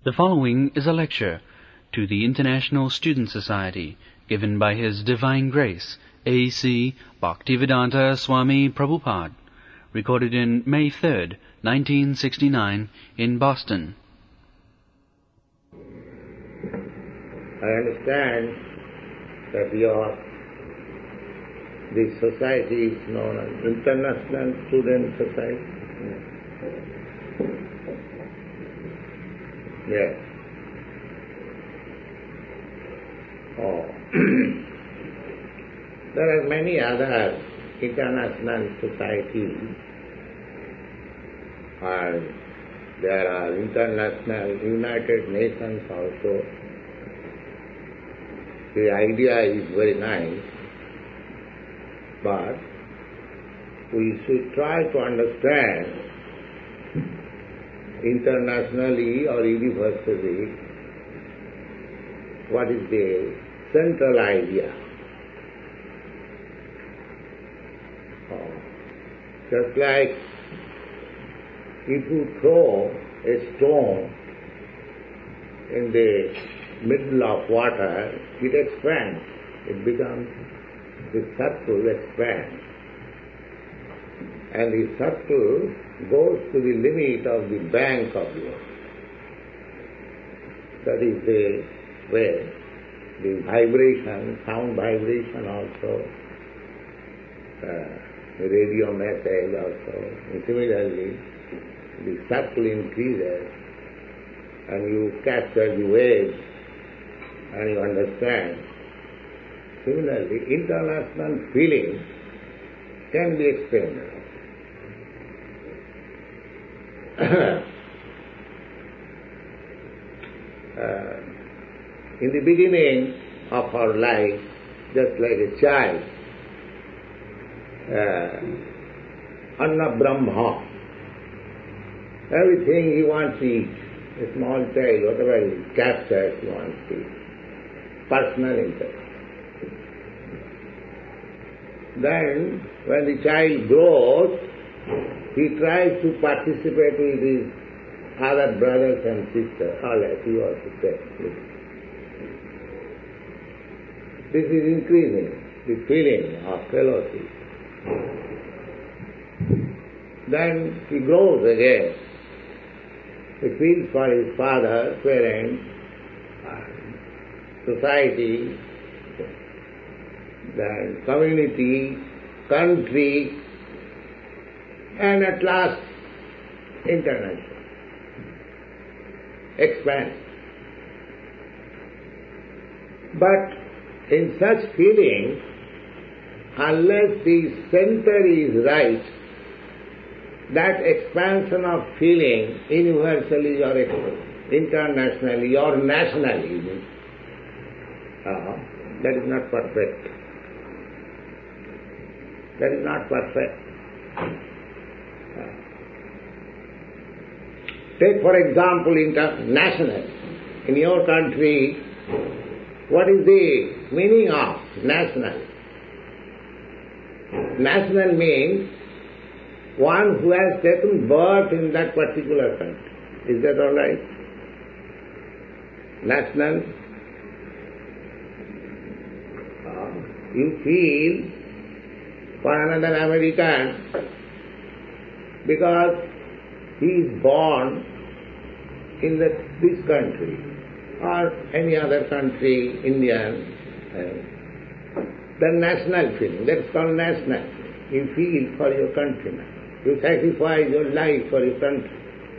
The following is a lecture to the International Student Society given by His Divine Grace, A.C. Bhaktivedanta Swami Prabhupada, recorded in May 3rd, 1969 in Boston. I understand that this society is known as International Student Society. Yes. Oh. There are many other international societies, and there are international United Nations also. The idea is very nice, but we should try to understand internationally or universally what is the central idea. Just like if you throw a stone in the middle of water, it expands. It becomes, the circle expands. And the circle goes to the limit of the bank of the ocean. That is the way. The vibration, sound vibration also, the radio message also. And similarly, the circle increases and you capture the waves and you understand. Similarly, international feeling can be explained. In the beginning of our life, just like a child, Anna Brahma, everything he wants to eat. A small child, whatever he captures, he wants to eat. Personal interest. Then, when the child grows, he tries to participate with his other brothers and sisters, all as he also said. This is increasing the feeling of fellowship. Then he grows again. He feels for his father, parents, society, then community, country, and at last international. Expand. But in such feeling, unless the center is right, that expansion of feeling universally or internationally or nationally, that is not perfect. That is not perfect. Take for example international. In your country, what is the meaning of national? National means one who has taken birth in that particular country. Is that all right? National. You feel for another American because he is born in this country or any other country, Indian, the national feeling, that's called national. You feel for your countrymen. You sacrifice your life for your country.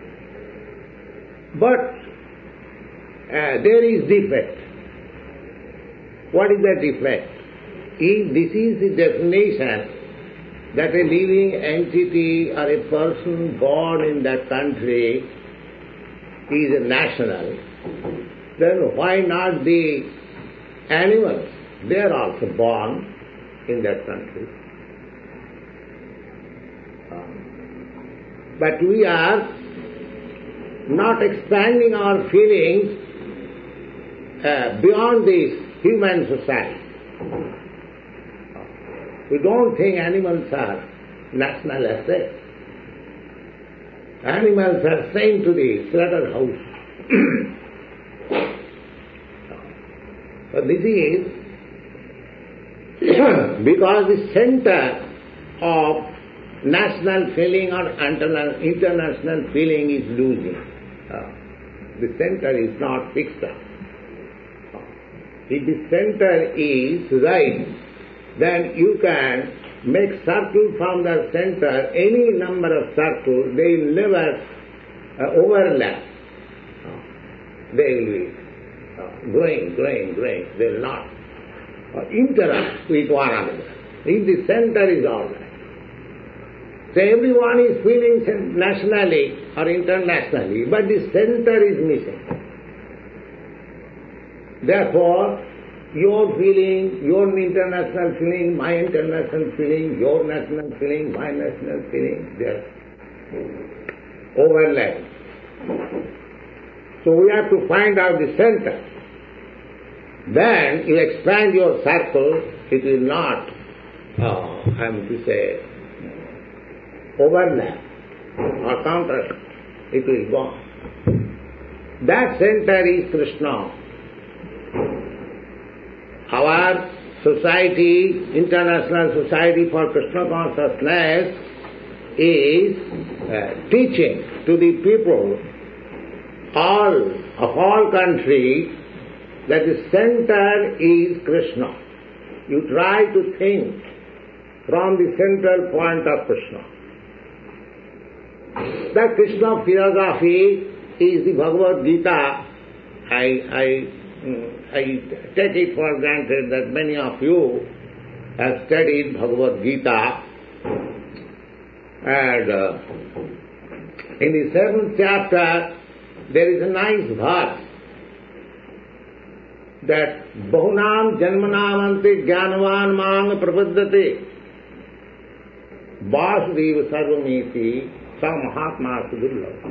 But there is defect. What is the defect? If this is the definition that a living entity or a person born in that country is a national, then why not the animals? They are also born in that country. But we are not expanding our feelings beyond this human society. We don't think animals are national assets. Animals are sent to the slaughterhouse So this is because the center of national feeling or international feeling is losing. The center is not fixed up. If the center is right, then you can make circle from the center, any number of circles, they will never overlap. They will be growing. They will not interact with one another. If the center is all right. So everyone is feeling nationally or internationally, but the center is missing. Therefore, your feeling, your international feeling, my international feeling, your national feeling, my national feeling, they are overlapping. So we have to find out the center. Then you expand your circle, it will not, overlap or contrast. It will go. That center is Krishna. Our society, International Society for Krishna Consciousness, is teaching to the people of all countries that the center is Krishna. You try to think from the central point of Krishna. The Krishna philosophy is the Bhagavad Gita. I take it for granted that many of you have studied Bhagavad Gita, and in the 7th chapter there is a nice verse that Bahunam Janmanamante Jnanavan Mang Prapaddate Vasudeva Sarvamiti Sa Mahatma Sudurlabha.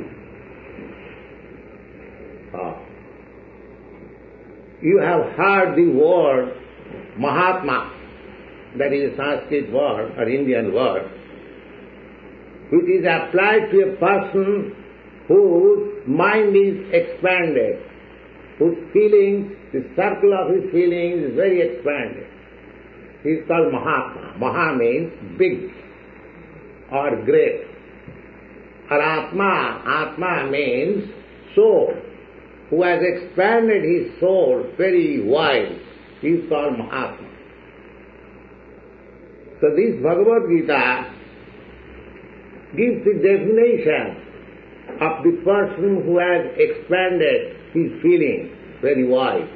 You have heard the word Mahatma, that is a Sanskrit word or Indian word, which is applied to a person whose mind is expanded, whose feelings, the circle of his feelings is very expanded. He is called Mahatma. Maha means big or great. Or Atma. Atma means soul, who has expanded his soul very wide. He is called Mahatma. So this Bhagavad Gita gives the definition of the person who has expanded his feeling very wide.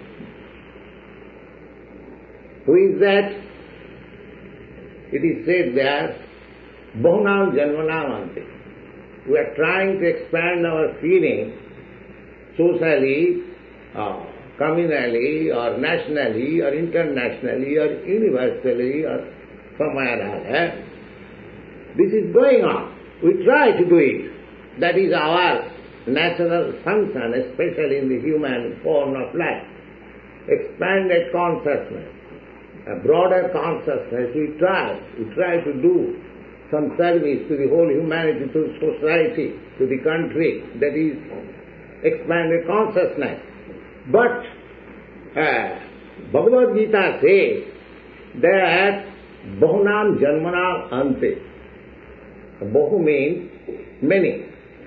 Who is that? It is said there, Bahunam Janmanamante. We are trying to expand our feeling socially, communally, or nationally, or internationally, or universally, or somewhere else. This is going on. We try to do it. That is our natural function, especially in the human form of life. Expanded consciousness, a broader consciousness, we try to do some service to the whole humanity, to the society, to the country, that is expanded consciousness. But Bhagavad Gita says that Bahunam Janmanam Ante. Bahu means many,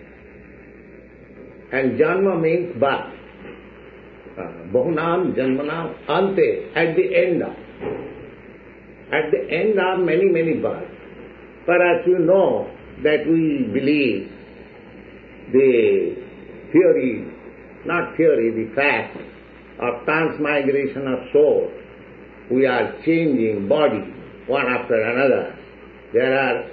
and Janma means birth. Bahunam Janmanam Ante, at the end of many births. Perhaps you know that we believe the theory, the fact of transmigration of soul. We are changing body one after another. There are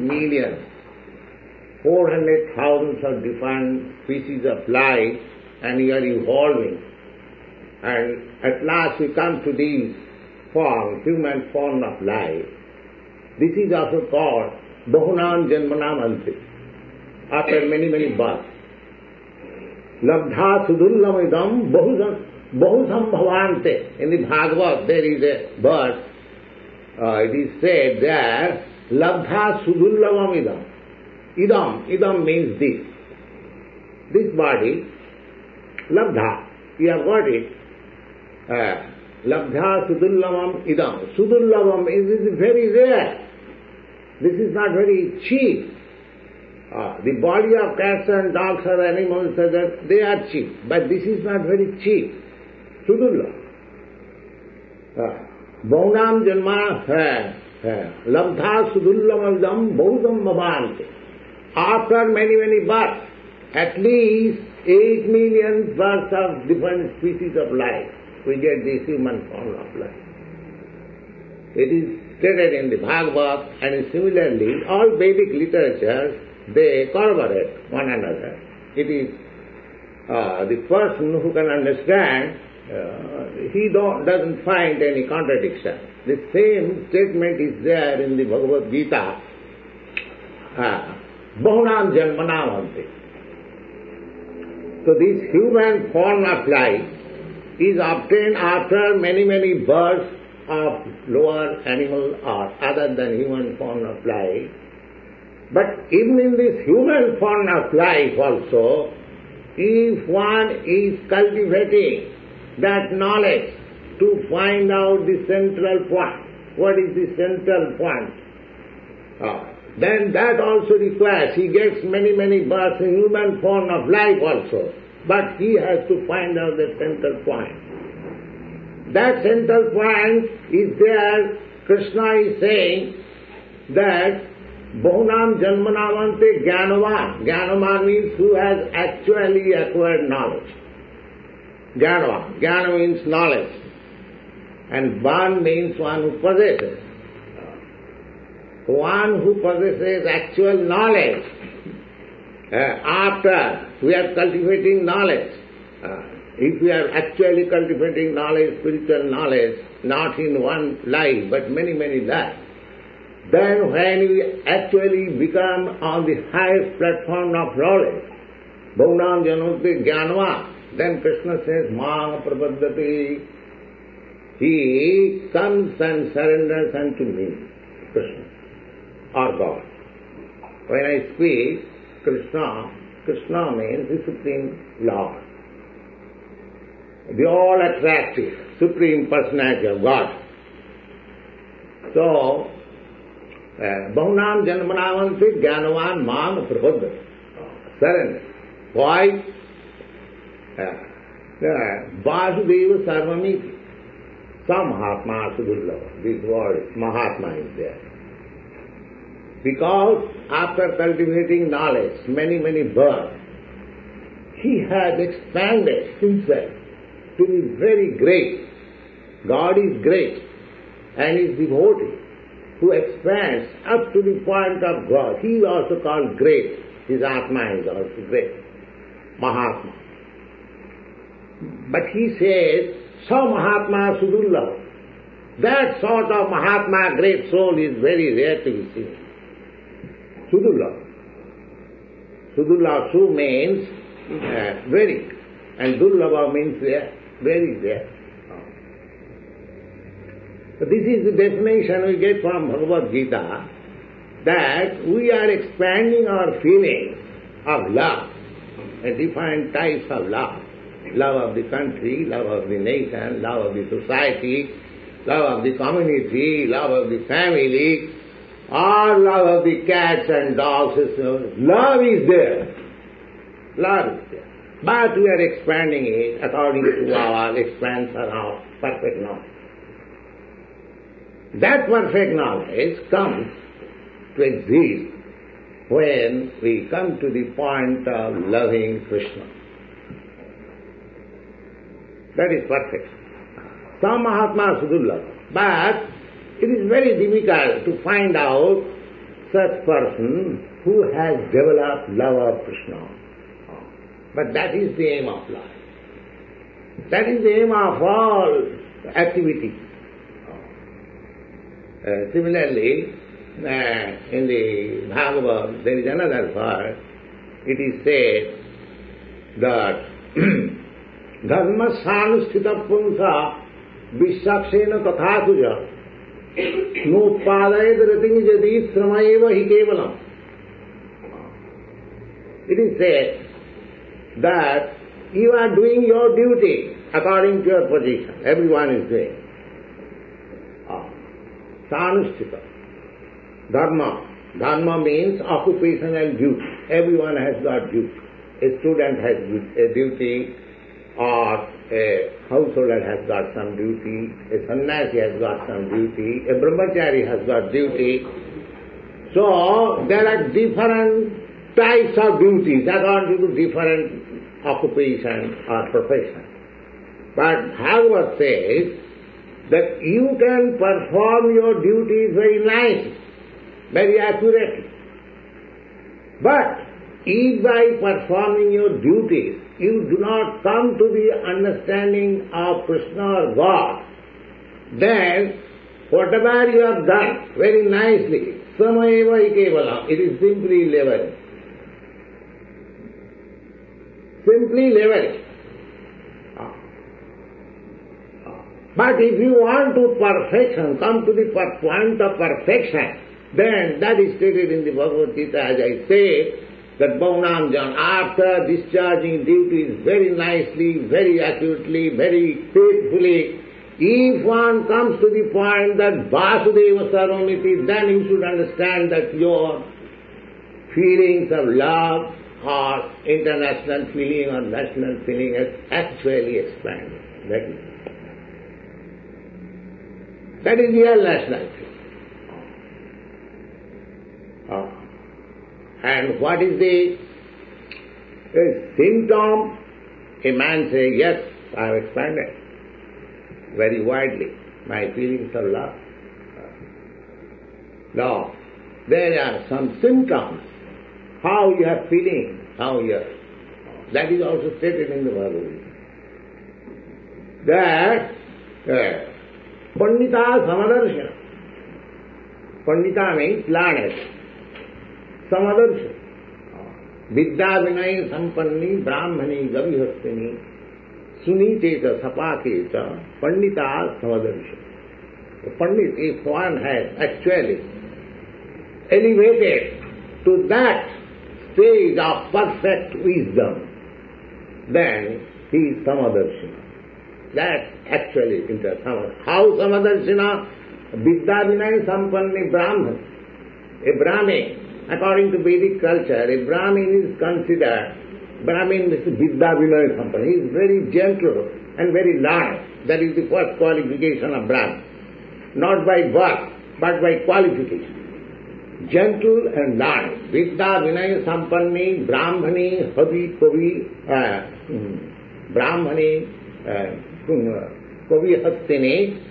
8,400,000 of different species of life, and we are evolving. And at last we come to this form, human form of life. This is also called Bahunam Janmanam Ante, after many births. Labdha Sudullamidam Bahusam Bhavante. In the Bhagavad there is a verse, it is said there, Labdha Sudullamidam. Idam means this. This body, Labdha, You have got it. Labdha sudullavam idam. Sudullavam is very rare. This is not very cheap. The body of cats and dogs or animals, they are cheap. But this is not very cheap. Sudulla. Baunam janma labdha sudullavam idam baudam bhavante. After many, many births, at least 8 million births of different species of life, we get this human form of life. It is stated in the Bhagavad, and similarly, all Vedic literatures, they corroborate one another. It is the person who can understand, he doesn't find any contradiction. The same statement is there in the Bhagavad Gita. Bahunam janmanam ante. So this human form of life is obtained after many, many births of lower animal or other than human form of life. But even in this human form of life also, if one is cultivating that knowledge to find out the central point, what is the central point, then that also requires, he gets many, many births in human form of life also, but he has to find out the central point. That central point is there. Krishna is saying that Bahunam janmanamante jnanavan. Jnanavan means who has actually acquired knowledge. Jnanavan. Jnana means knowledge. And van means one who possesses. One who possesses actual knowledge. After we are cultivating knowledge, if we are actually cultivating knowledge, spiritual knowledge, not in one life, but many, many lives, then when we actually become on the highest platform of knowledge, Bahunam janmante jnanava, then Krishna says, Mam prapaddati, he comes and surrenders unto me, Krishna, or God. When I speak Krishna, Krishna means the Supreme Lord, the all-attractive Supreme Personality of God. So, Bahunam janmanamante jnanavan mam prapaddati. Surrender. Why? Vasudeva sarvamiti. Mahatma sudullava. This word, Mahatma, is there. Because after cultivating knowledge, many, many births, he has expanded himself to be very great. God is great, and his devotee who expands up to the point of God, he is also called great. His Atma is also great, Mahatma. But he says, Sa Mahatma Sudullava. That sort of Mahatma, great soul, is very rare to be seen. Sudullava. Sudullava, Su means very, and Dullava means very rare. So this is the definition we get from Bhagavad Gita, that we are expanding our feelings of love, different types of love. Love of the country, love of the nation, love of the society, love of the community, love of the family, or love of the cats and dogs. Love is there. Love is there. But we are expanding it according to our expansion of perfect knowledge. That perfect knowledge comes to exist when we come to the point of loving Krishna. That is perfect. Some Mahatma Sudullava. But it is very difficult to find out such person who has developed love of Krishna. But that is the aim of life. That is the aim of all activity. Similarly, in the Bhagavad, there is another verse. It is said that Dharma sanusthita punsa vishakshena tathatuja nutpadayad rating jadi sramaeva hi kevalam. It is said that you are doing your duty according to your position. Everyone is doing. Sanusthita. Dharma. Dharma means occupational duty. Everyone has got duty. A student has a duty, or a householder has got some duty, a sannyasi has got some duty, a brahmachari has got duty. So there are different types of duties according to different occupation or profession. But Bhagavad says that you can perform your duties very nicely, very accurately. But if by performing your duties you do not come to the understanding of Krishna or God, then whatever you have done very nicely, samayeva ikevalam, it is simply level. Simply level. But if you want to perfection, come to the point of perfection, then that is stated in the Bhagavad Gita, as I said, that Bhavanam Jan, after discharging duties very nicely, very accurately, very faithfully, if one comes to the point that Vasudeva Sarvamiti, then you should understand that your feelings of love or international feeling or national feeling has actually expanded. That is real national feeling. And what is the symptom? A man says, yes, I have expanded very widely my feelings of love. Now, there are some symptoms, how you are feeling, how you are. That is also stated in the Bhagavad Gita. That Pandita Samadarshana. Pandita means learned. Samadarshana. Vidya Vinay Sampanni Brahmani Gavihastini Suniteta Sapaketa Pandita Samadarshana. Pandit, if one has actually elevated to that stage of perfect wisdom, then he is Samadarshana. That actually is the Samadarshana. How Samadarshana? Vidya Vinay Sampanni Brahman. A Brahmin, according to Vedic culture, a Brahmin is considered, Brahmin is Vidya Vinay Sampanni. He is very gentle and very learned. That is the first qualification of Brahmin. Not by birth, but by qualification. Gentle and learned. Vidya Vinay Sampanni Brahmani Havi Kavi Brahmani Kavi Hastini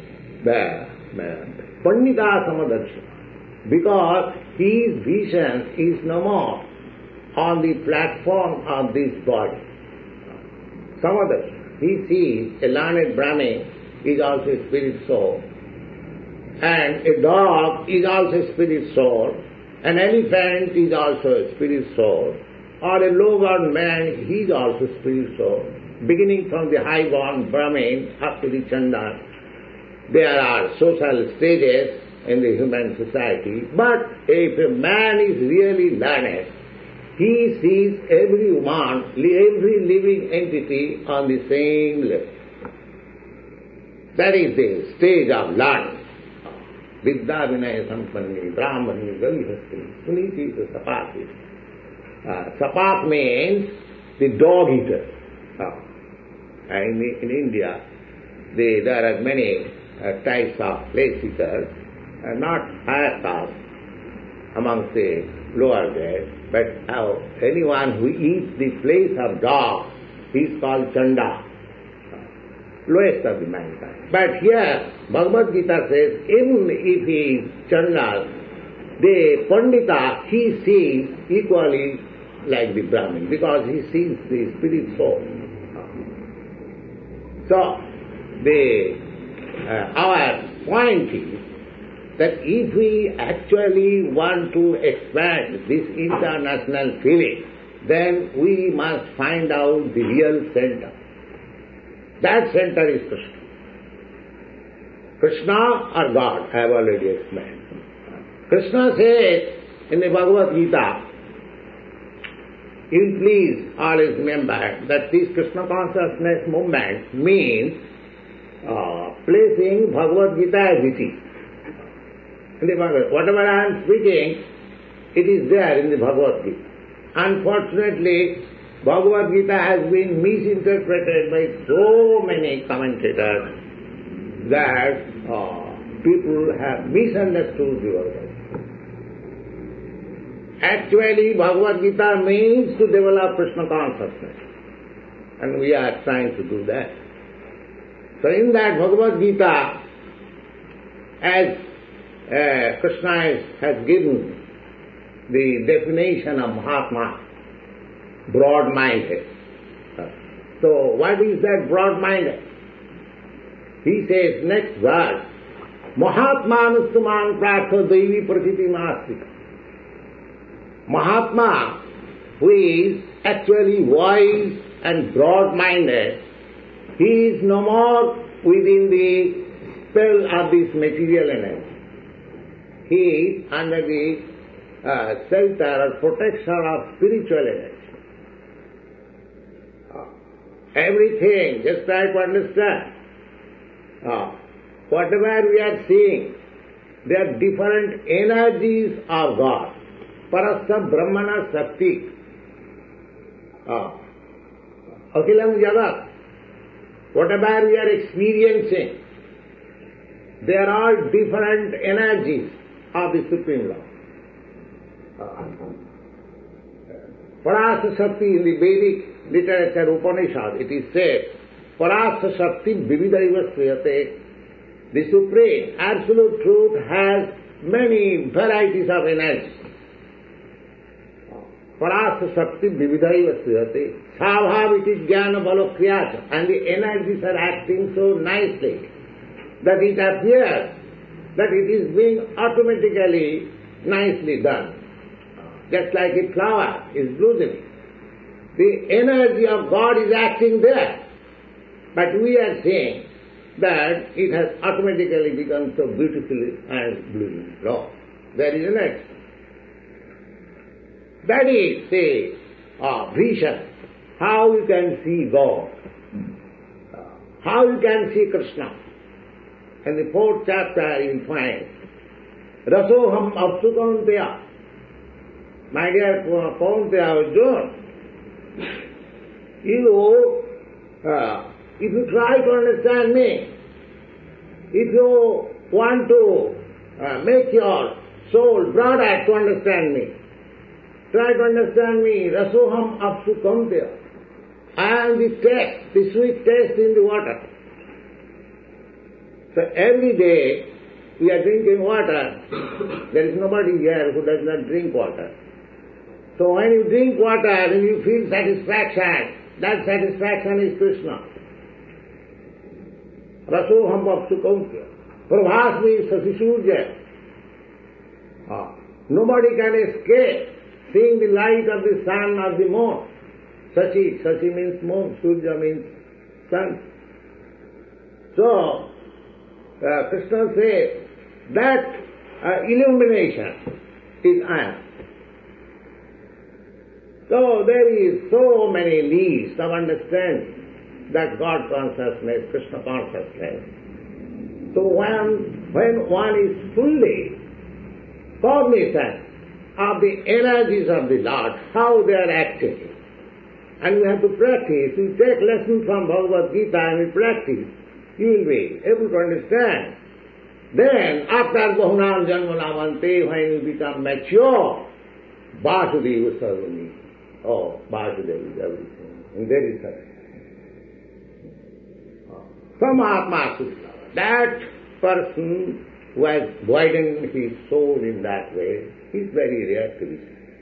Pandita Samadarshana. Because his vision is no more on the platform of this body. Samadarshana. He sees a learned Brahmin is also a spirit soul. And a dog is also a spirit soul. An elephant is also a spirit soul. Or a low-born man, he is also a spirit soul. Beginning from the high-born Brahmin up to the Chandan, there are social stages in the human society. But if a man is really learned, he sees every human, every living entity on the same level. That is the stage of learning. Vidya Vinaya Sampanni Brahmani Gavihastini Suniti Sapaki. Sapak means the dog eater. In India, there are many types of place eaters, not higher caste amongst the lower grade, but anyone who eats the place of dog is called Chanda, lowest of the mankind. But here, Bhagavad Gita says, even if he is Chanda, the Pandita, he sees equally like the Brahmin, because he sees the spirit soul. So, our point is that if we actually want to expand this international feeling, then we must find out the real center. That center is Krishna. Krishna or God, I have already explained. Krishna says in the Bhagavad Gita you please always remember that this Krishna consciousness movement means placing Bhagavad Gita as it is. In the Bhagavad, whatever I am speaking, it is there in the Bhagavad Gita. Unfortunately, Bhagavad Gita has been misinterpreted by so many commentators that people have misunderstood the Bhagavad Gita. Actually, Bhagavad Gita means to develop Krishna consciousness, and we are trying to do that. So in that Bhagavad Gita, as Krishna has given the definition of Mahatma, broad-minded. So what is that broad-minded? He says, next verse, Mahatmanustuman prartha devi prakriti mastika. Mahatma, who is actually wise and broad-minded, he is no more within the spell of this material energy. He is under the shelter or protection of spiritual energy. Everything, just try to understand. Whatever we are seeing, they are different energies of God. Parasya Brahmana Shakti. Akhilam Jagat. Whatever we are experiencing, they are all different energies of the Supreme Lord. Parasya Shakti in the Vedic literature Upanishad, it is said, Parasya Shakti Vividaiva Sriyate. The Supreme Absolute Truth has many varieties of energy. Parasya Shakti Vividaiva Sriyate. Svabhaviti Jnana Balokriyata. And the energies are acting so nicely that it appears that it is being automatically nicely done. Just like a flower is blooming. The energy of God is acting there. But we are saying that it has automatically become so beautiful and blooming. No, there is an action. That is, say, vision. How you can see God. How you can see Krishna. In the 4th chapter you will find, Rasoham Apsu Kaunteya. My dear Kaunteya Arjuna, if you try to understand me, if you want to make your soul broader to understand me, try to understand me, Rasoham Apsu Kaunteya. I am the taste, the sweet taste in the water. So every day we are drinking water. There is nobody here who does not drink water. So when you drink water and you feel satisfaction, that satisfaction is Krishna. Rasoham Apsu Kaunteya. Prabhasmi Sasisurya. Nobody can escape seeing the light of the sun or the moon. Sachi means moon, Surya means sun. So, Krishna says that illumination is I am. So there is so many leaves of understanding that God consciousness, Krishna consciousness. So when one is fully cognizant of the energies of the Lord, how they are acting, and we have to practice, you take lessons from Bhagavad Gita and you practice, you will be able to understand. Then, after Bahunam Janmanamante, when you become mature, Vasudeva Sarvani. Oh, Vasudeva is everything. And there is Samatma Sutta. That person who has widened his soul in that way is very rare to be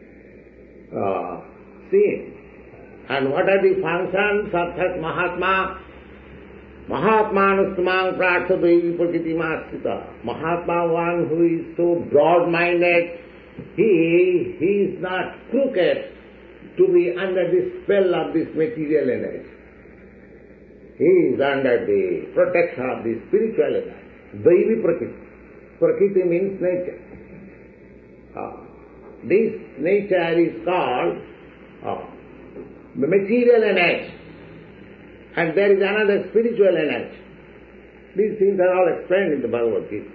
seen. And what are the functions of that Mahatma? Mahatmanustamang prartha devi prakriti mastika. Mahatma, one who is so broad-minded, he is not crooked to be under the spell of this material energy. He is under the protection of the spiritual energy. Devi prakriti. Prakriti means nature. This nature is called the material energy, and there is another spiritual energy. These things are all explained in the Bhagavad Gita.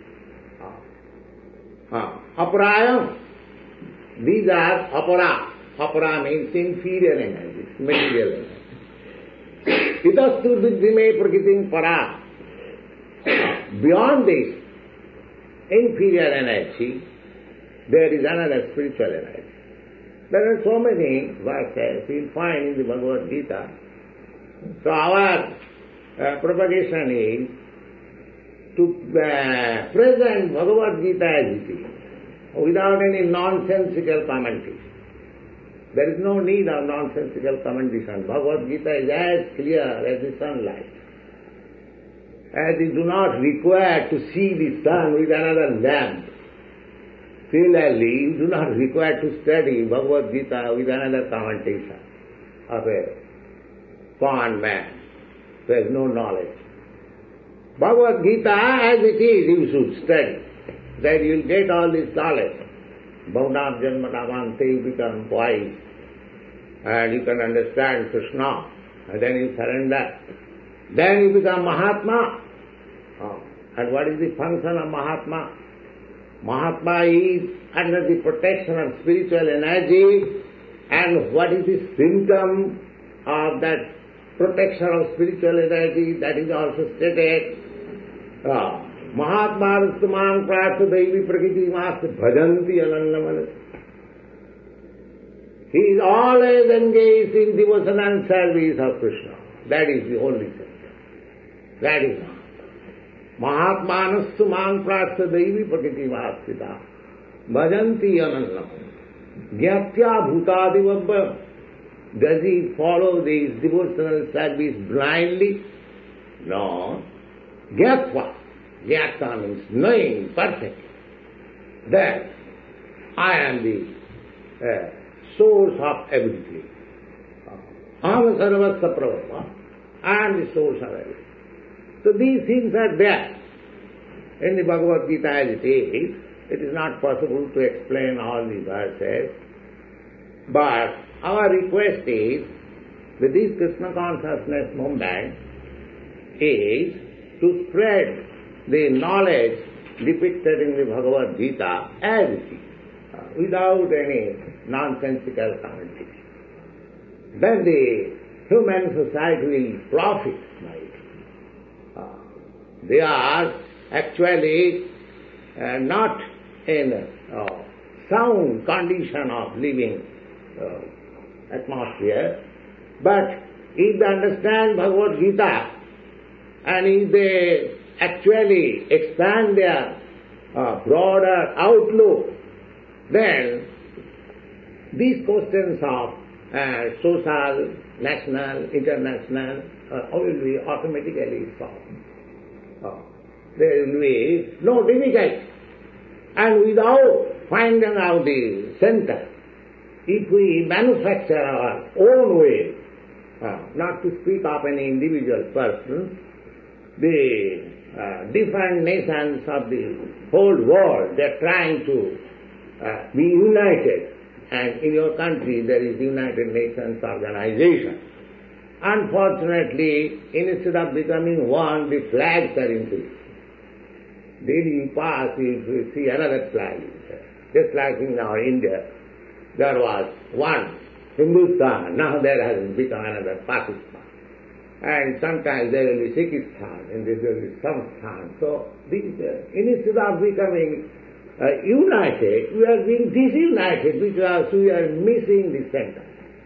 Aparayam, these are apara. Apara means inferior energy, material energy. Itastu viddhime prakritim para. Beyond this inferior energy, there is another spiritual energy. There are so many verses you'll find in the Bhagavad Gita. So our propagation is to present Bhagavad Gita as it is, without any nonsensical commentary. There is no need of nonsensical commentary. Bhagavad Gita is as clear as the sunlight. As you do not require to see the sun with another lamp, similarly, you do not require to study Bhagavad Gita with another commentation of a fond man who has no knowledge. Bhagavad Gita as it is you should study. Then you will get all this knowledge. Bhavanam Janmanamante, you become wise and you can understand Krishna, and then you surrender. Then you become Mahatma. And what is the function of Mahatma? Mahatma is under the protection of spiritual energy, and what is the symptom of that protection of spiritual energy? That is also stated. Mahatma Rustamang Prartha Devi Prakriti Mas Bhajanti Anannaman. He is always engaged in devotion and service of Krishna. That is the only thing. That is all. Mahatmanastu mang prartha devi prakriti vasita bhajanti anannam gyatya bhutadivabba. Does he follow this devotional service blindly? No. Gyatva. Gyatva means knowing perfectly that I am the source of everything. Aham sarvasya pravama. I am the source of everything. So these things are there in the Bhagavad Gita as it is. It is not possible to explain all the verses. But our request is, with this Krishna consciousness movement, is to spread the knowledge depicted in the Bhagavad Gita as it is, without any nonsensical commentary. Then the human society will profit by it. They are actually not in a sound condition of living atmosphere, but if they understand Bhagavad Gita and if they actually expand their broader outlook, then these questions of social, national, international will be automatically solved. There will be no difficulty. And without finding out the center, if we manufacture our own way, not to speak of any individual person, the different nations of the whole world, they are trying to be united. And in your country there is United Nations Organization. Unfortunately, instead of becoming one, the flags are increasing. Daily you pass, you see another flag. Just like in our India, there was one Hindustan, now there has become another Pakistan. And sometimes there will be Sikhistan, and there will be Samstan. So, instead of becoming united, we are being disunited because we are missing the center.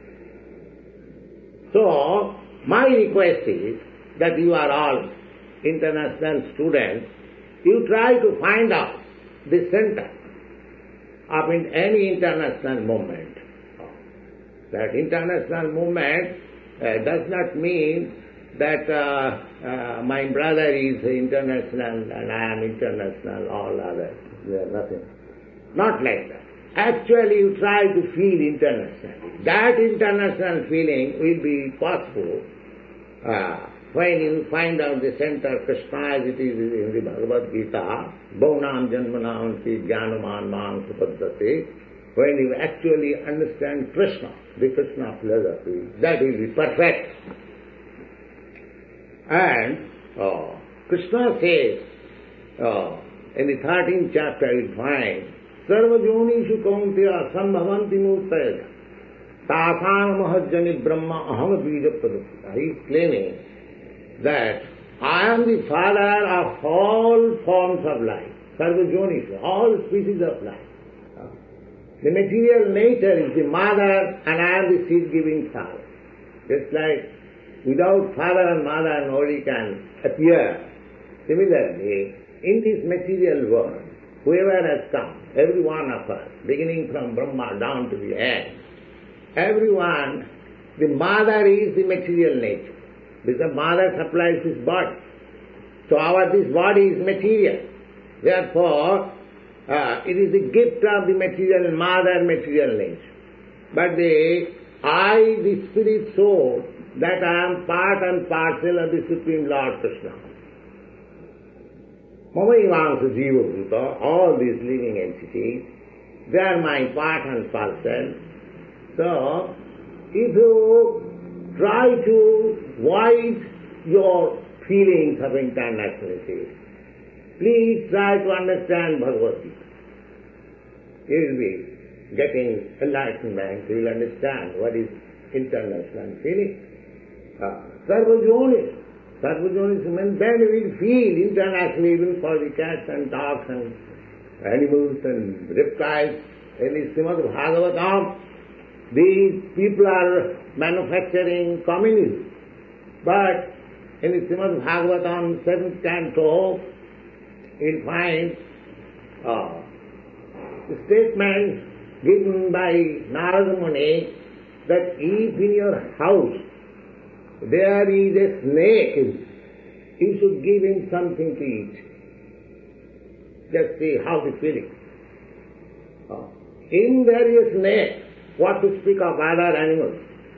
So, my request is that you are all international students, you try to find out the center of any international movement. That international movement does not mean that my brother is international and I am international, all others, they are nothing. Not like that. Actually, you try to feel internationally. That international feeling will be possible when you find out the center of Krishna as it is in the Bhagavad Gita, Bhavanam Janmanam Ki Jnanaman Mang Supaddhate, when you actually understand Krishna, the Krishna philosophy, that will be perfect. And Krishna says, in the 13th chapter you find, Sarva Jonishu Kaunteya Sambhavanti Murtaya Tasana Mahajjani Brahma Aham Bija Pradupita. He is claiming that I am the father of all forms of life, Sarva Jonishu, all species of life. The material nature is the mother and I am the seed-giving father. Just like without father and mother nobody can appear. Similarly, in this material world, whoever has come, every one of us, beginning from Brahma down to the end, everyone, the mother is the material nature. Because the mother supplies this body. So this body is material. Therefore, it is the gift of the material mother, material nature. But the spirit soul, that I am part and parcel of the Supreme Lord Krishna. Mamaivamsa Jiva Bhuta, all these living entities, they are my part and parcel. So, if you try to void your feelings of internationality, please try to understand Bhagavad Gita. You will be getting enlightenment, you will understand what is international feeling. Sarvajonis. Sarvajonis means then you will feel internationally even for the cats and dogs and animals and reptiles. In the Srimad Bhagavatam, these people are manufacturing communism. But in the Srimad Bhagavatam, 7th canto, you'll find the statement given by Narada Muni that if in your house there is a snake, you should give him something to eat. Just see how the feeling. In there is a snake, what to speak of other animals.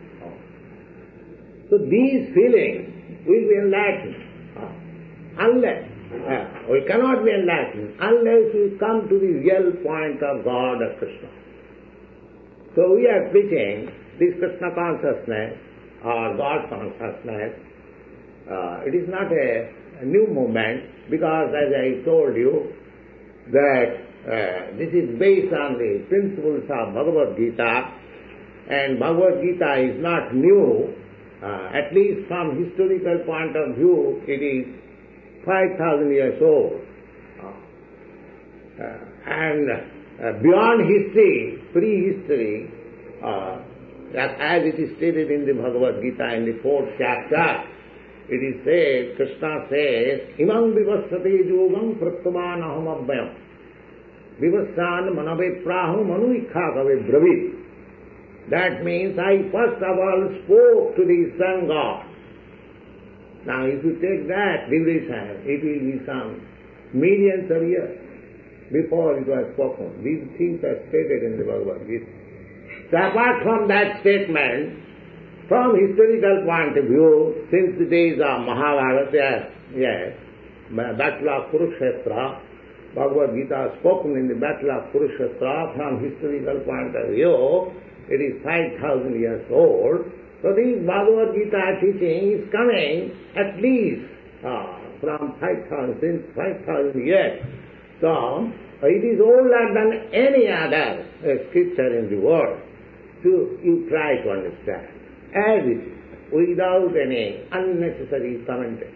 So these feelings will be enlightened. Unless, we cannot be enlightened unless we come to the real point of God or Krishna. So we are preaching this Krishna consciousness or God consciousness. It is not a new movement because as I told you that this is based on the principles of Bhagavad Gita, and Bhagavad Gita is not new, at least from historical point of view it is 5,000 years old. And beyond history, prehistory, as it is stated in the Bhagavad Gita in the 4th chapter, it is said, Krishna says, Imam vivassate yogam pratyaman aham abhyam vivassan manave prahu manu ikha kave bravit. That means I first of all spoke to the sun god. Now if you take that duration, it will be some millions of years before it was spoken. These things are stated in the Bhagavad Gita. So apart from that statement, from historical point of view, since the days of Mahabharata, Battle of Kurukshetra, Bhagavad Gita spoken in the Battle of Kurukshetra, from historical point of view, it is 5,000 years old. So this Bhagavad Gita teaching is coming at least from 5,000, since 5,000 years. So it is older than any other scripture in the world. So you try to understand as it is, without any unnecessary commentary.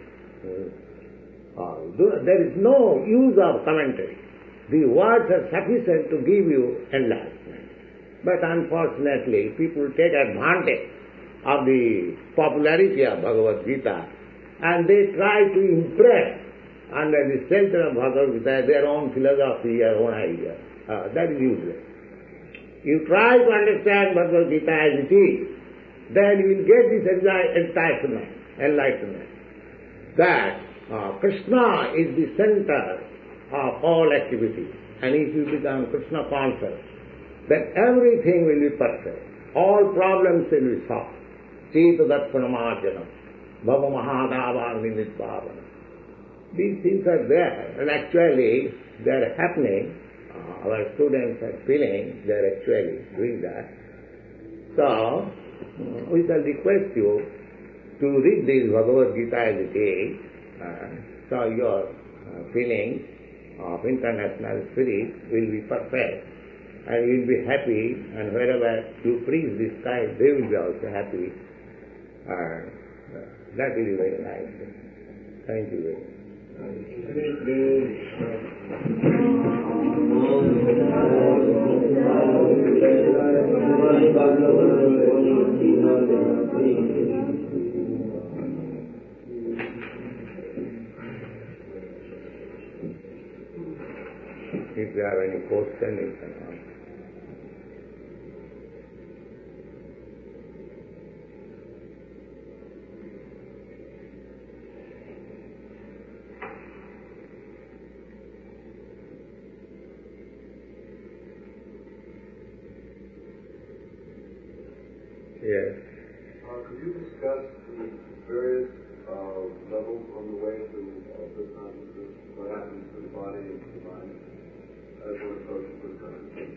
There is no use of commentary. The words are sufficient to give you enlightenment. But unfortunately, people take advantage of the popularity of Bhagavad Gita and they try to impress under the shelter of Bhagavad Gita their own philosophy, their own idea. That is useless. You try to understand Bhagavad Gita as it is, then you will get this enlightenment. That Krishna is the center of all activity. And if you become Krishna conscious, then everything will be perfect. All problems will be solved. Cheta Dattanamarjanam, Bhava Mahadava Nimitbhavana. These things are there, and actually they are happening our students are feeling, they are actually doing that. So, we shall request you to read this Bhagavad Gita as it is, so your feeling of international spirit will be perfect and you will be happy, and wherever you preach this kind, they will be also happy. That will be very nice. Thank you very much. If you have any question, you can ask. Yes. Could you discuss the various levels on the way to good consciousness, what happens to the body and to the mind, as one approaches good consciousness?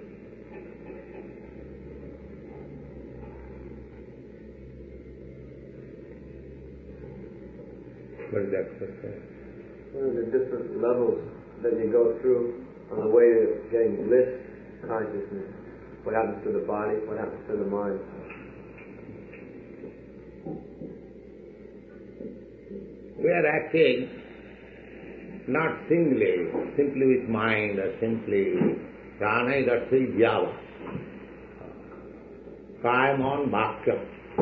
What is that question? What are the different levels that you go through on the way to getting bliss consciousness? What happens to the body? What happens to the mind? We are acting not simply with mind or simply prana, that's vyava. Kayamon bhakya.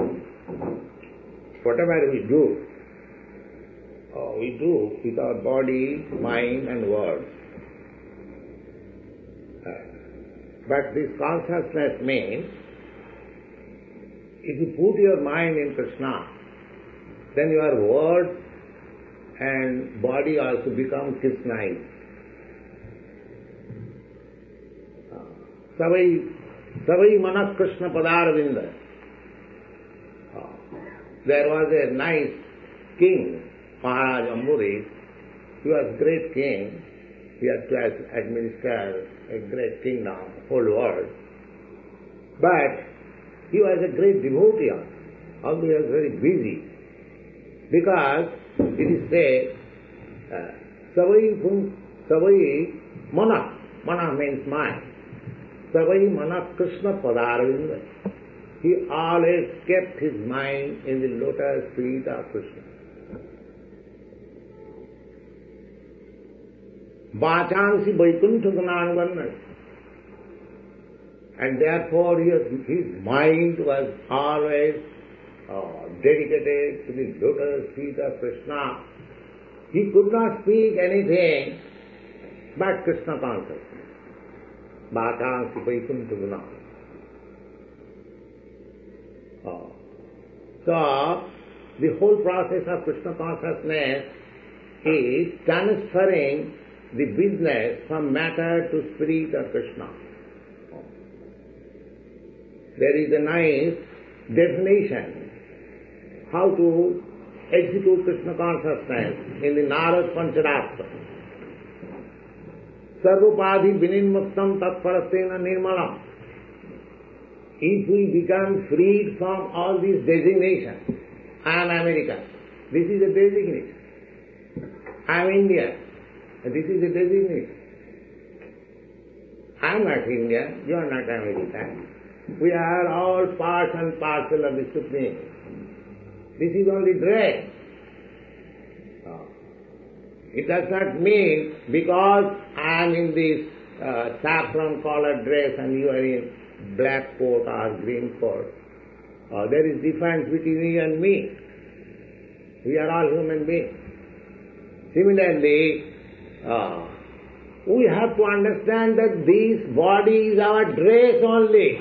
Whatever we do with our body, mind and words. But this consciousness means, if you put your mind in Krishna, then your words and body also become Krishnaic. Savai manak Krishna padarvinda. There was a nice king, Maharaj Ambarish. He was a great king. He had to administer a great kingdom, whole world. But he was a great devotee. Also he was very busy. Because it is said, Savai mana means mind. Savai mana Krishna padarvinda. He always kept his mind in the lotus feet of Krishna. Vachansi Vaikuntha Gunanavarna. And therefore his mind was always dedicated to the lotus feet of Krishna. He could not speak anything but Krishna consciousness. Vachansi Vaikuntha Gunanavarna. So, the whole process of Krishna consciousness is transferring the business from matter to spirit of Krishna. There is a nice definition how to execute Krishna consciousness in the Narad Panchadasa. Sarvopadhi vinimuktam tatparastena nirmalam. If we become freed from all these designations, I am American, this is a designation. I am Indian, this is a designation. I am not Indian, you are not American. We are all parts and parcel of the Supreme. This is only dress. It does not mean because I am in this saffron colored dress and you are in black coat or green coat. There is difference between you and me. We are all human beings. Similarly, we have to understand that this body is our dress only.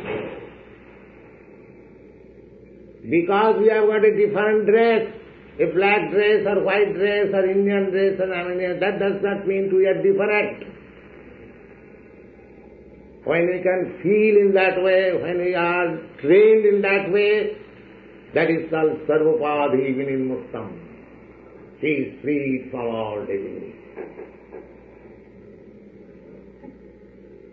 Because we have got a different dress, a black dress or white dress or Indian dress or American, that does not mean we are different. When we can feel in that way, when we are trained in that way, that is called Sarvopadhi Vinimuktam. She is freed from all disease.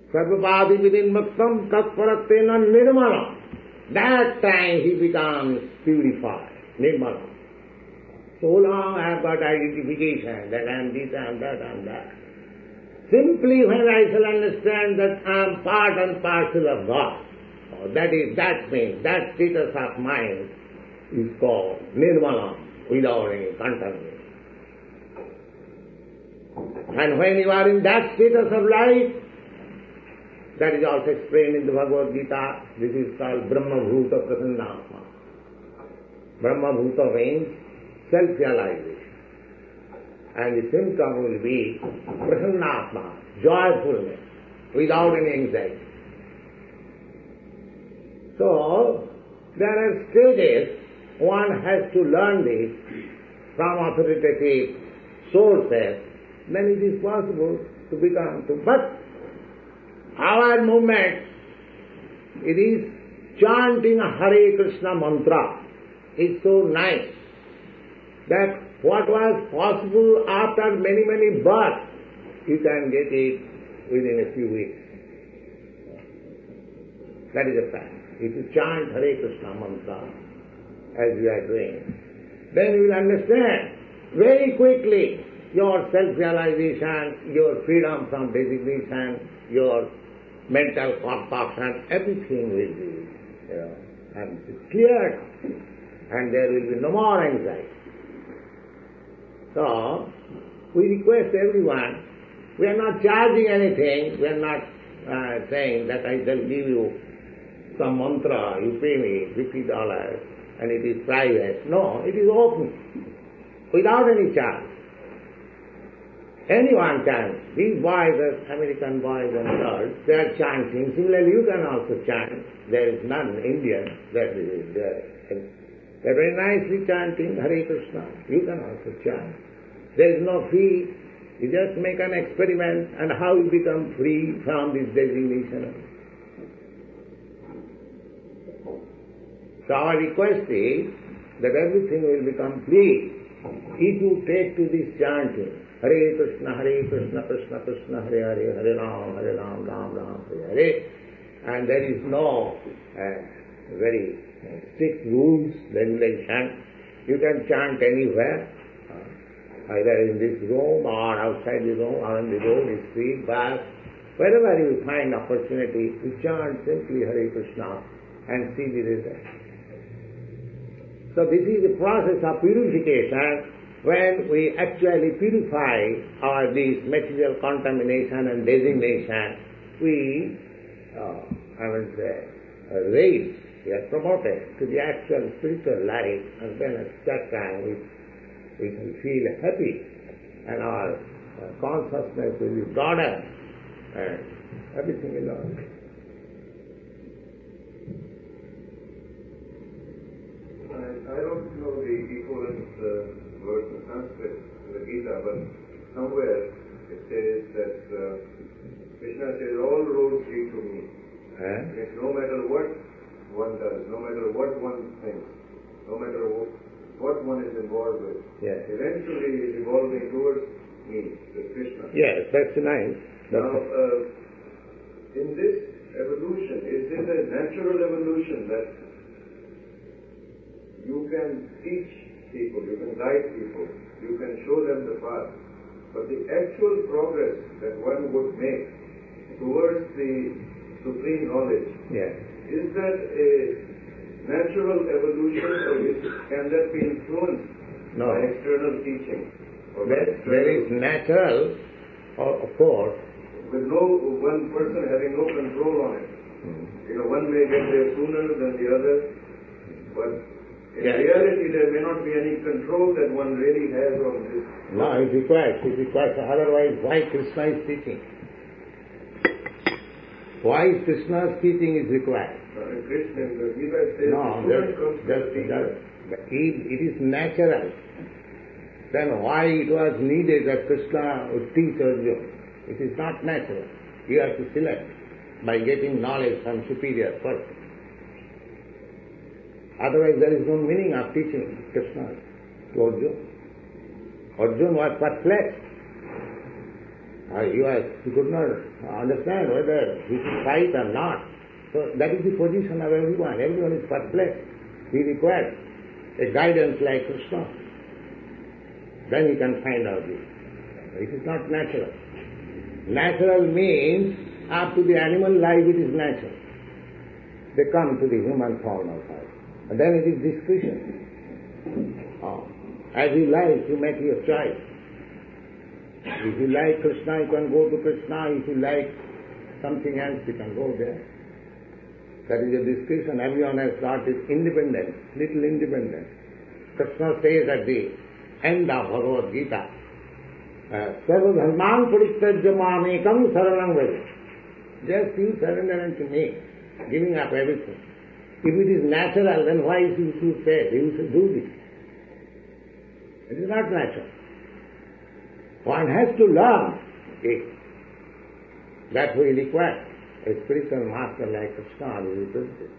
Sarvapadi within Bhaktam Tatparatena Nirmala. That time he becomes purified, Nirmala. So long I have got identification that I am this, I am that, I am that. Simply when I shall understand that I am part and parcel of God, that means, that status of mind is called Nirmala, without any contamination. And when you are in that status of life, that is also explained in the Bhagavad Gita, this is called Brahma Bhuta Prasannatma. Brahma Bhuta means self-realization. And the symptom will be Prasannatma, joyfulness, without any anxiety. So, there are stages, one has to learn this from authoritative sources, then it is possible to become to. But our movement, it is chanting Hare Krishna mantra. It's so nice that what was possible after many, many births, you can get it within a few weeks. That is a fact. If you chant Hare Krishna mantra, as we are doing, then you will understand very quickly your self-realization, your freedom from designation, your mental concoction, everything will be, and cleared, and there will be no more anxiety. So, we request everyone, we are not charging anything, we are not saying that I shall give you some mantra, you pay me $50 and it is private. No, it is open, without any charge. Anyone can. These boys, American boys and girls, they are chanting. Similarly, you can also chant. There is none Indian that is there. They are very nicely chanting Hare Krishna. You can also chant. There is no fee. You just make an experiment and how you become free from this designation. So our request is that everything will become free if you take to this chanting. Hare Krishna, Krishna Krishna, Hare Hare, Hare Ram, Ram Ram, Hare Hare. And there is no very strict rules, regulation. You can chant anywhere, either in this room or outside the room or on the road, the street, bus. Wherever you find opportunity, you chant simply Hare Krishna and see the result. So this is the process of purification. When we actually purify our this material contamination and designation, we, raise, we are promoted to the actual spiritual life, and then at that time we can feel happy, and our consciousness will be broader, and everything is all right. I don't know the equivalent words in Sanskrit in the Gita, but somewhere it says that Krishna says, all roads lead to me. If no matter what one does, no matter what one thinks, no matter what one is involved with, eventually is evolving towards me, the Krishna. Yes, that's nice. Now, in this evolution, is this a natural evolution that you can teach people, you can guide people, you can show them the path, but the actual progress that one would make towards the supreme knowledge, is that a natural evolution, or can that be influenced by external teaching? There is natural, of course, with no one person having no control on it. One may get there sooner than the other, but in reality, there may not be any control that one really has on this. No, it requires. Otherwise, why Krishna is teaching? Why Krishna's teaching is required? Krishna, the Gita says, it is natural. Then why it was needed that Krishna would teach Arjuna? It is not natural. You have to select by getting knowledge from superior person. Otherwise there is no meaning of teaching Krishna to Arjuna. Arjuna was perplexed. He could not understand whether he should fight or not. So that is the position of everyone. Everyone is perplexed. He requires a guidance like Krishna. Then he can find out this. It is not natural. Natural means up to the animal life it is natural. They come to the human form of life. And then it is discretion. As you like, you make your choice. If you like Krishna, you can go to Krishna. If you like something else, you can go there. That is a discretion. Everyone has got his independence, little independence. Krishna says at the end of Bhagavad Gita, Sarva dharman paristajya mamekam saranam vraja. Just you surrender unto me, giving up everything. If it is natural, then why you should say, you should do this? It is not natural. One has to learn it. That we require a spiritual master like Krishna who represents.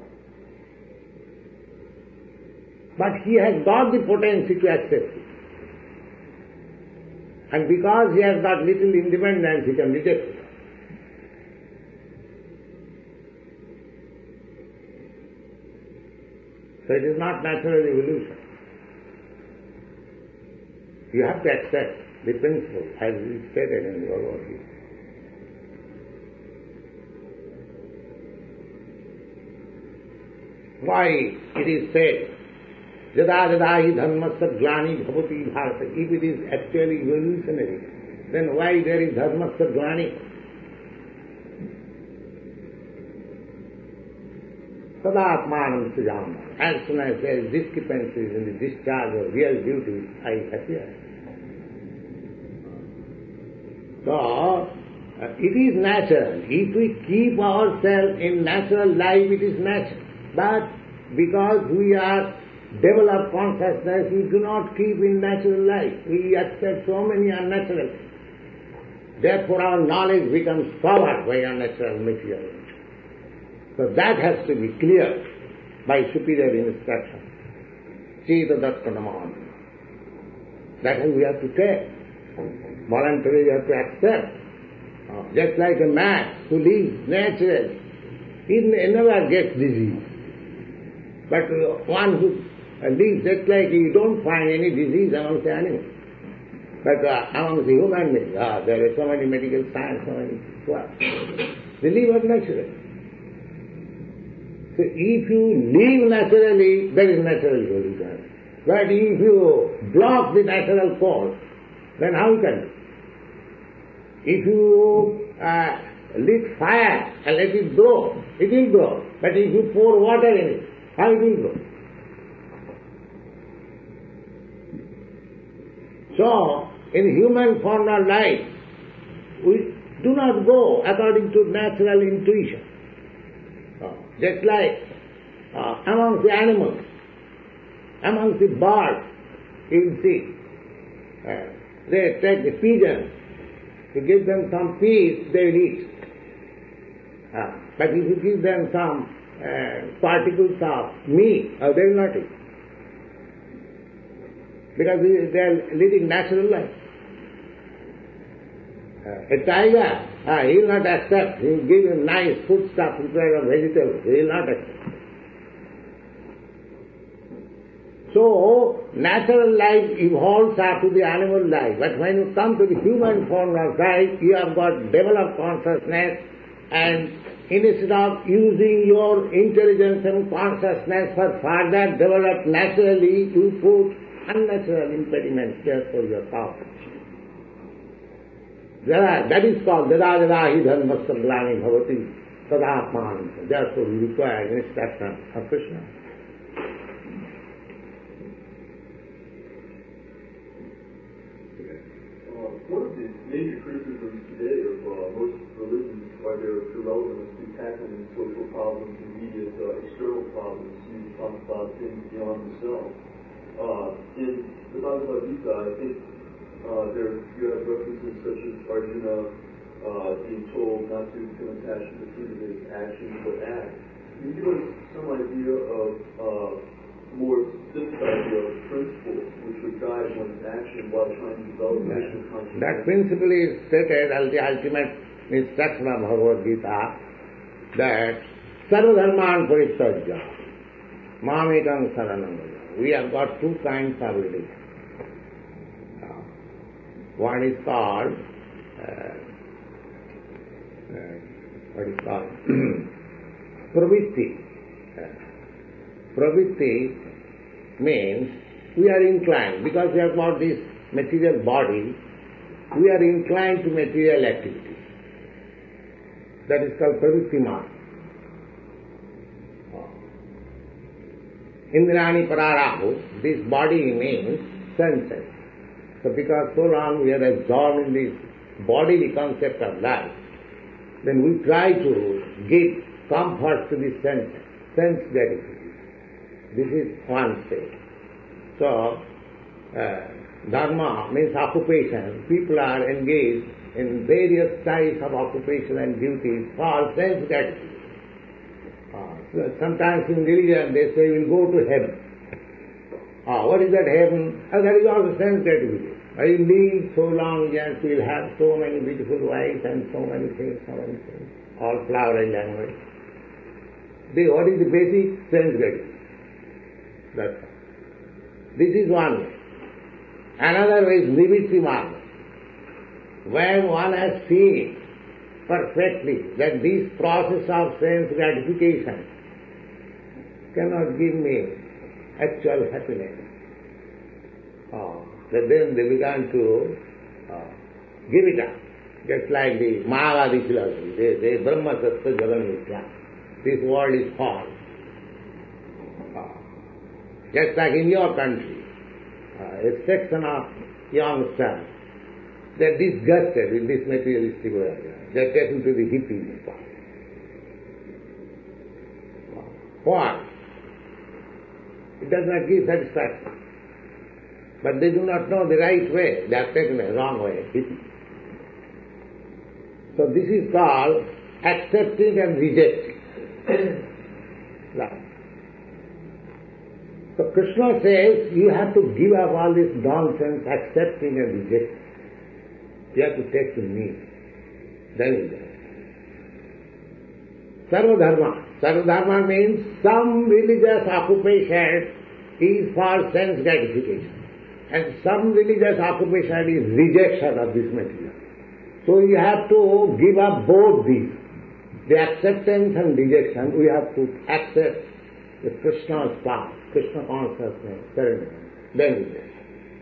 But he has got the potency to accept it. And because he has got little independence, he can reject it. So it is not natural evolution. You have to accept the principle as is stated in the Bhagavad Gita. Why it is said, Yada yada hi dharmasya glani bhavati bharata. If it is actually evolutionary, then why there is dharmasya glani? Sada atmanam sujama. As soon as there is discrepancies in the discharge of real duty, I appear. So, it is natural. If we keep ourselves in natural life, it is natural. But because we are developed consciousness, we do not keep in natural life. We accept so many unnatural things. Therefore our knowledge becomes powered by unnatural material. So that has to be cleared by superior instruction. Cheta dattanaman. That is we have to take. Voluntarily we have to accept. Just like a man who lives naturally, he never gets disease. But one who lives just like you don't find any disease amongst the animals. But amongst the human beings, there are so many medical science, so many what. They live naturally. So if you live naturally, there is natural evolution. But if you block the natural course, then how can you? If you lit fire and let it grow, it will grow. But if you pour water in it, how it will grow? So, in human formal life, we do not go according to natural intuition. Just like amongst the animals, amongst the birds, you will see, they take the pigeons, to give them some peas, they will eat. But if you give them some particles of meat, they will not eat. Because they are living natural life. A tiger, he will not accept. He will give him nice food stuff instead of vegetables. He will not accept. So, natural life evolves after the animal life. But when you come to the human form of life, you have got developed consciousness, and instead of using your intelligence and consciousness for further developed naturally, you put unnatural impediments there for your power. That is called Dada Dada Hi Dharmasya Glani Bhavati Tadatman. Therefore we require instruction of Krishna. One of the major criticisms today of most religions why they're irrelevant to tackling social problems, immediate external problems. You talk about things beyond themselves. In the Bhagavad Gita, I think you have references such as Arjuna being told not to become attached to his actions but act. Can you give us some idea of more specific idea of principle which would guide one's action while trying to develop Krishna consciousness. That principle is stated as the ultimate instruction of Bhagavad Gita, that sarva dharman parityajya mamekam saranam vraja. We have got two kinds of religion. One is called pravitti. Pravitti means we are inclined, because we have got this material body, we are inclined to material activities. That is called pravitti marga. Indrani pararahu, this body means senses. So because so long we are absorbed in this bodily concept of life, then we try to give comfort to the sense gratification. This is one state. So, dharma means occupation. People are engaged in various types of occupation and duties for sense gratification. Sometimes in religion they say we'll go to heaven. What is that heaven? That is also sense gratification. I live so long, yes, we'll have so many beautiful wives and so many things, all flowery language. What is the basic sense gratification? That's all. This is one way. Another way is nivritti marga. When one has seen perfectly that this process of sense gratification cannot give me actual happiness, then they began to give it up. Just like the Mayavadi philosophy, they Brahma Sattva Jagan Mithya. This world is false. Just like in your country, a section of youngsters, they are disgusted with this materialistic world. They are taken to the hippie part. Why? It does not give satisfaction. But they do not know the right way. They are taken a wrong way, hippie. So this is called accepting and rejecting. So Krishna says you have to give up all this nonsense, accepting and rejecting. You have to take to me. Then is it. Sarva dharma. Sarva dharma means some religious occupation is for sense gratification, and some religious occupation is rejection of this material. So you have to give up both these. The acceptance and rejection, we have to accept the Krishna's path, Krishna consciousness, surrender. Then we get.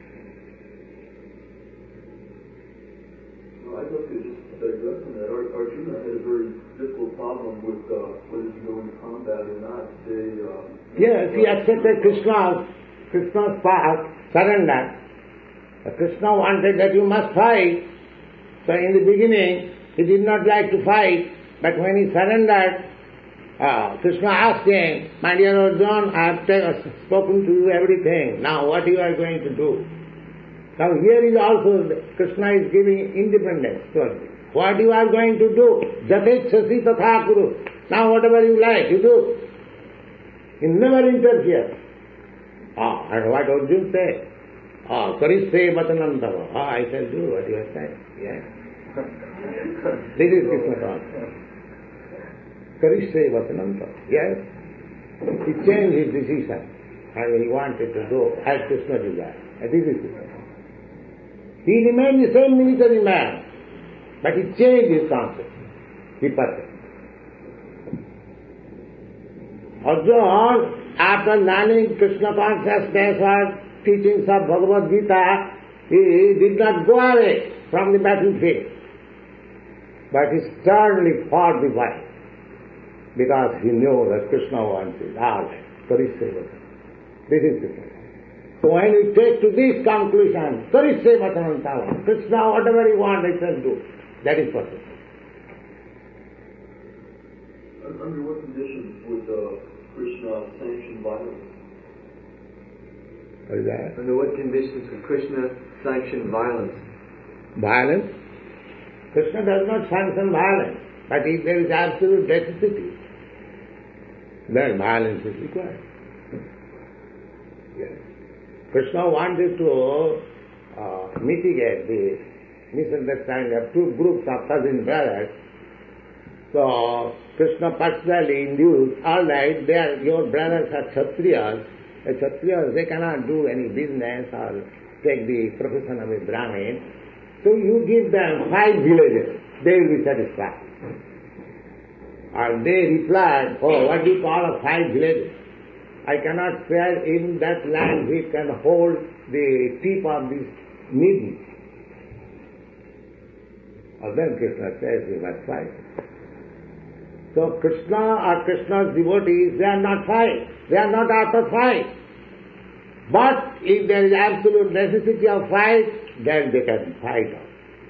I'd love to just digress on that. Arjuna had a very difficult problem with whether to go into combat or not. Yes, he accepted Krishna's path, surrender. Krishna wanted that you must fight. So in the beginning, he did not like to fight, but when he surrendered, Krishna asked him, my dear Arjuna, I have spoken to you everything. Now what you are going to do? Now here is also, Krishna is giving independence to us. What you are going to do? Jatechasi tatha kuru. Now whatever you like, you do. He never interferes. And what Arjuna said? Karishe vatanantava. I shall do what you are saying. Yes. This is Krishna consciousness. Karishe vatanantava. Yes. He changed his decision and he wanted to do as Krishna desired. This is Krishna. He remained the same military man, but he changed his concept. He perfect. Arjuna, after learning Krishna consciousness or teachings of Bhagavad Gita, he did not go away from the battlefield, but he sternly fought the fight, because he knew that Krishna wanted all right. This is Krishna. So when we take to this conclusion, Karishe vatanantava, Krishna, whatever you want, I shall do. That is perfect. Under what conditions would Krishna sanction violence? What is that? Under what conditions would Krishna sanction violence? Violence? Krishna does not sanction violence, but if there is absolute necessity, then violence is required. Yes. Krishna wanted to mitigate the misunderstanding of two groups of cousin brothers. So Krishna personally induced, all right, your brothers are Kshatriyas. The Kshatriyas, they cannot do any business or take the profession of a Brahmin. So you give them 5 villages, they will be satisfied. And they replied, oh, what do you call a 5 villages? I cannot spare in that land which can hold the tip of this needle. And then Krishna says, we must fight. So Krishna or Krishna's devotees, they are not fight. They are not out of fight. But if there is absolute necessity of fight, then they can fight out.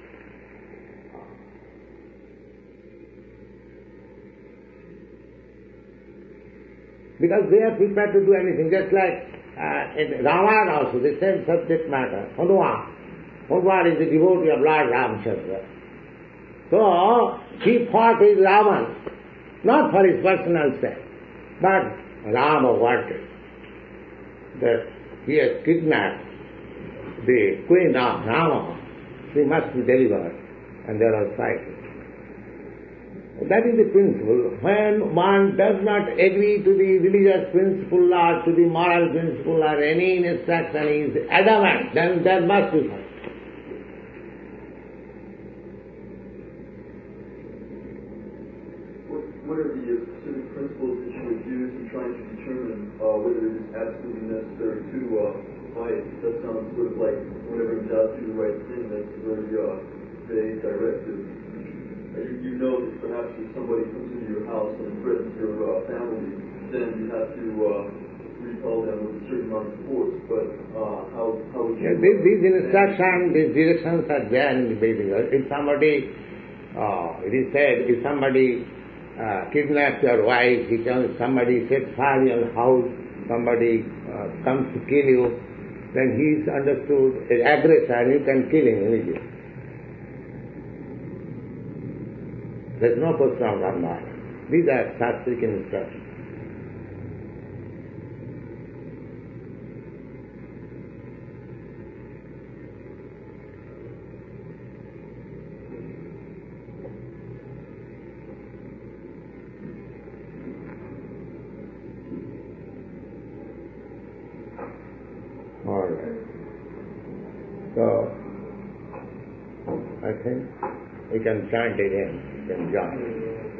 Because they are prepared to do anything, just like in Ramayana also, the same subject matter. Hanuman. Hanuman is the devotee of Lord Ramchandra. So, he fought with Ravan, not for his personal sake, but Rama wanted that he has kidnapped the queen of Rama. She must be delivered, and there was fighting. That is the principle. When one does not agree to the religious principle or to the moral principle or any instruction is adamant, then there must be fight. What are the specific principles that you would use in trying to determine whether it is absolutely necessary to fight? That sounds sort of like whenever you do the right thing, that's a very vague directive. You know that perhaps if somebody comes into your house and threatens your family, then you have to repel them with a certain amount of force. But how would you... These instructions, these directions are there in the Vedic. If somebody, it is said, if somebody kidnaps your wife, somebody sets fire in your house, somebody comes to kill you, then he is understood as aggressor, and you can kill him immediately. There is no question of Dharma. These are Shastric instructions. All right. So, I think we can chant again. You can join.